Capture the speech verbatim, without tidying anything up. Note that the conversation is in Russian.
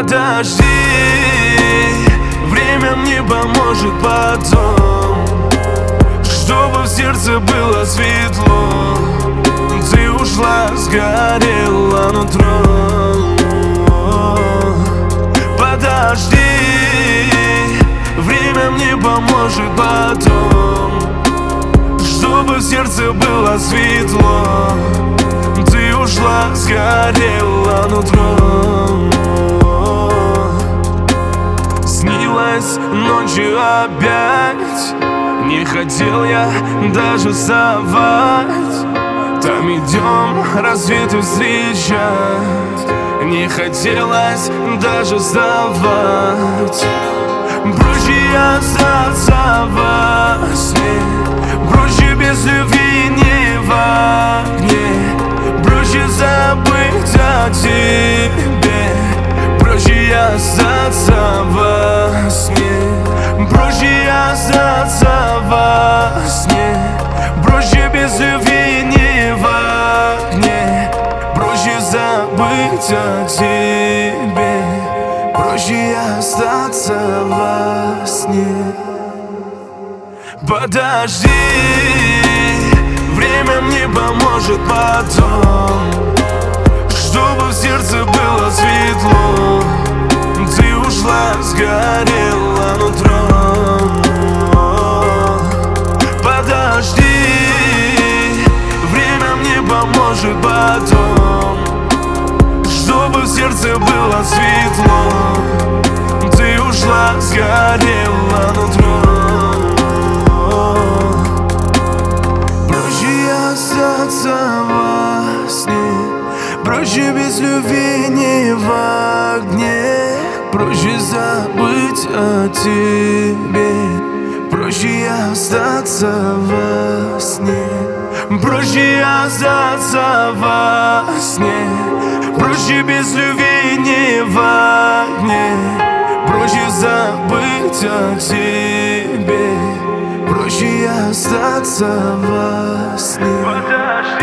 Подожди, время мне поможет потом, чтобы в сердце было светло. Ты ушла, сгорела нутро. Подожди, время мне поможет потом, чтобы в сердце было светло. Ты ушла, сгорела нутро. Снилась ночью опять, не хотел я даже вставать. Там идем рассветы встречать, не хотелось даже вставать. Проще остаться во сне, проще без любви не в огне, проще забыть о тебе, проще остаться во сне, проще остаться во сне, проще без любви не в огне, проще забыть о тебе, проще остаться во сне. Подожди, время мне поможет потом, чтобы в сердце было светло. Ты ушла, сгорела нутро. Подожди, время мне поможет потом, чтобы в сердце было светло. Ты ушла, сгорела нутро. Проще остаться во сне, проще без любви не в огне, проще забыть о тебе, проще остаться во сне, проще остаться во сне, проще без любви не в огне, проще забыть о тебе, проще остаться во сне.